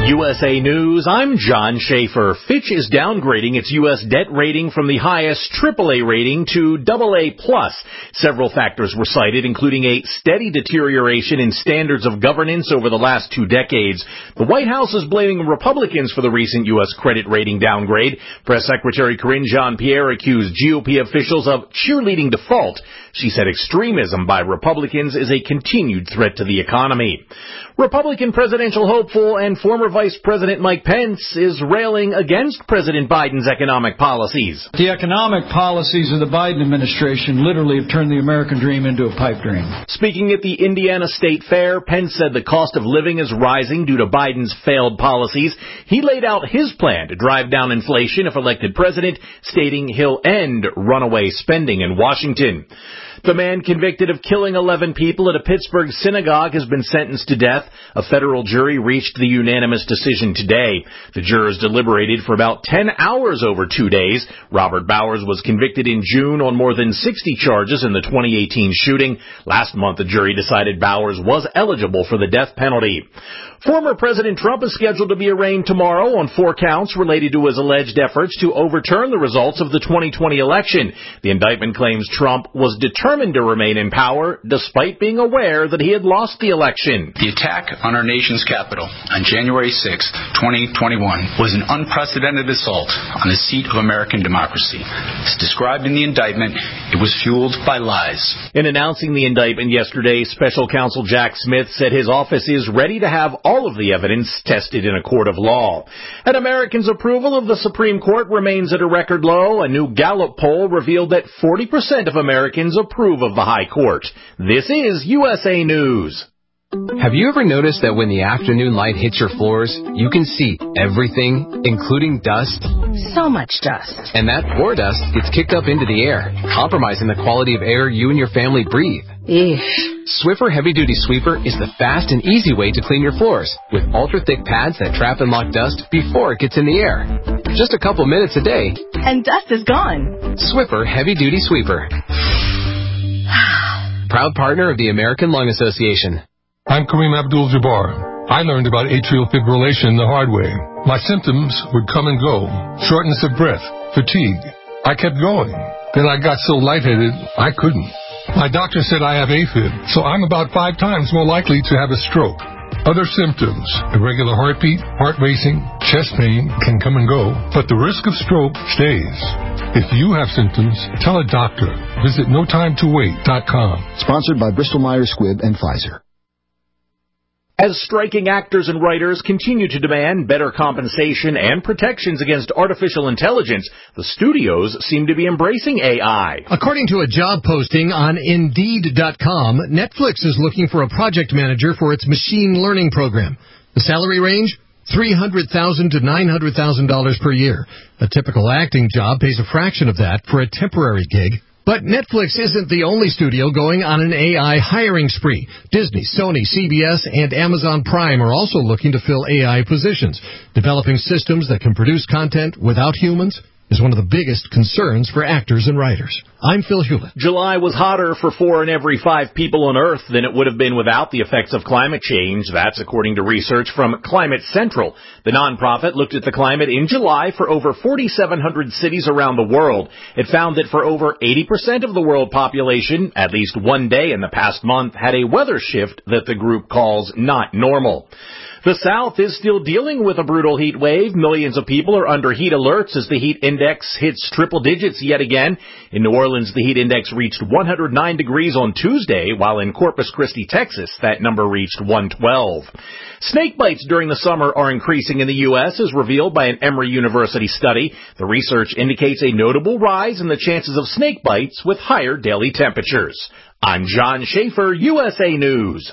USA News, I'm John Schaefer. Fitch is downgrading its U.S. debt rating from the highest AAA rating to AA+. Several factors were cited, including a steady deterioration in standards of governance over the last 2 decades. The White House is blaming Republicans for the recent U.S. credit rating downgrade. Press Secretary Karine Jean-Pierre accused GOP officials of cheerleading default. She said extremism by Republicans is a continued threat to the economy. Republican presidential hopeful and former Vice President Mike Pence is railing against President Biden's economic policies. The economic policies of the Biden administration literally have turned the American dream into a pipe dream. Speaking at the Indiana State Fair, Pence said the cost of living is rising due to Biden's failed policies. He laid out his plan to drive down inflation if elected president, stating he'll end runaway spending in Washington. The man convicted of killing 11 people at a Pittsburgh synagogue has been sentenced to death. A federal jury reached the unanimous decision today. The jurors deliberated for about 10 hours over 2 days. Robert Bowers was convicted in June on more than 60 charges in the 2018 shooting. Last month, the jury decided Bowers was eligible for the death penalty. Former President Trump is scheduled to be arraigned tomorrow on 4 counts related to his alleged efforts to overturn the results of the 2020 election. The indictment claims Trump was determined to remain in power despite being aware that he had lost the election. The attack on our nation's capital on January 6, 2021 was an unprecedented assault on the seat of American democracy. As described in the indictment, it was fueled by lies. In announcing the indictment yesterday, Special Counsel Jack Smith said his office is ready to have all of the evidence tested in a court of law. And Americans' approval of the Supreme Court remains at a record low. A new Gallup poll revealed that 40% of Americans approve of the High Court. This is USA News. Have you ever noticed that when the afternoon light hits your floors, you can see everything, including dust? So much dust. And that poor dust gets kicked up into the air, compromising the quality of air you and your family breathe. Eesh. Swiffer Heavy Duty Sweeper is the fast and easy way to clean your floors, with ultra-thick pads that trap and lock dust before it gets in the air. Just a couple minutes a day, and dust is gone. Swiffer Heavy Duty Sweeper. Proud partner of the American Lung Association. I'm Kareem Abdul-Jabbar. I learned about atrial fibrillation the hard way. My symptoms would come and go. Shortness of breath, fatigue. I kept going. Then I got so lightheaded, I couldn't. My doctor said I have AFib, so I'm about 5 times more likely to have a stroke. Other symptoms, irregular heartbeat, heart racing, chest pain can come and go, but the risk of stroke stays. If you have symptoms, tell a doctor. Visit notimetowait.com. Sponsored by Bristol-Myers Squibb and Pfizer. As striking actors and writers continue to demand better compensation and protections against artificial intelligence, the studios seem to be embracing AI. According to a job posting on Indeed.com, Netflix is looking for a project manager for its machine learning program. The salary range? $300,000 to $900,000 per year. A typical acting job pays a fraction of that for a temporary gig. But Netflix isn't the only studio going on an AI hiring spree. Disney, Sony, CBS, and Amazon Prime are also looking to fill AI positions. Developing systems that can produce content without humans is one of the biggest concerns for actors and writers. I'm Phil Hewlett. July was hotter for 4 in every 5 people on Earth than it would have been without the effects of climate change. That's according to research from Climate Central. The nonprofit looked at the climate in July for over 4,700 cities around the world. It found that for over 80% of the world population, at least one day in the past month had a weather shift that the group calls not normal. The South is still dealing with a brutal heat wave. Millions of people are under heat alerts as the heat index hits triple digits yet again. In New Orleans, the heat index reached 109 degrees on Tuesday, while in Corpus Christi, Texas, that number reached 112. Snake bites during the summer are increasing in the U.S., as revealed by an Emory University study. The research indicates a notable rise in the chances of snake bites with higher daily temperatures. I'm John Schaefer, USA News.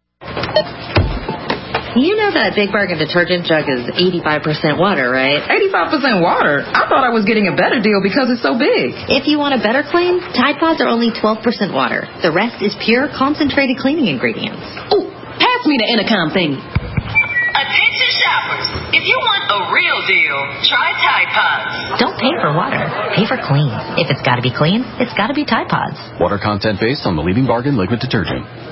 You know that Big Bargain detergent jug is 85% water, right? 85% water? I thought I was getting a better deal because it's so big. If you want a better clean, Tide Pods are only 12% water. The rest is pure, concentrated cleaning ingredients. Ooh, pass me the intercom thing. Attention shoppers. If you want a real deal, try Tide Pods. Don't pay for water. Pay for clean. If it's got to be clean, it's got to be Tide Pods. Water content based on the leading bargain liquid detergent.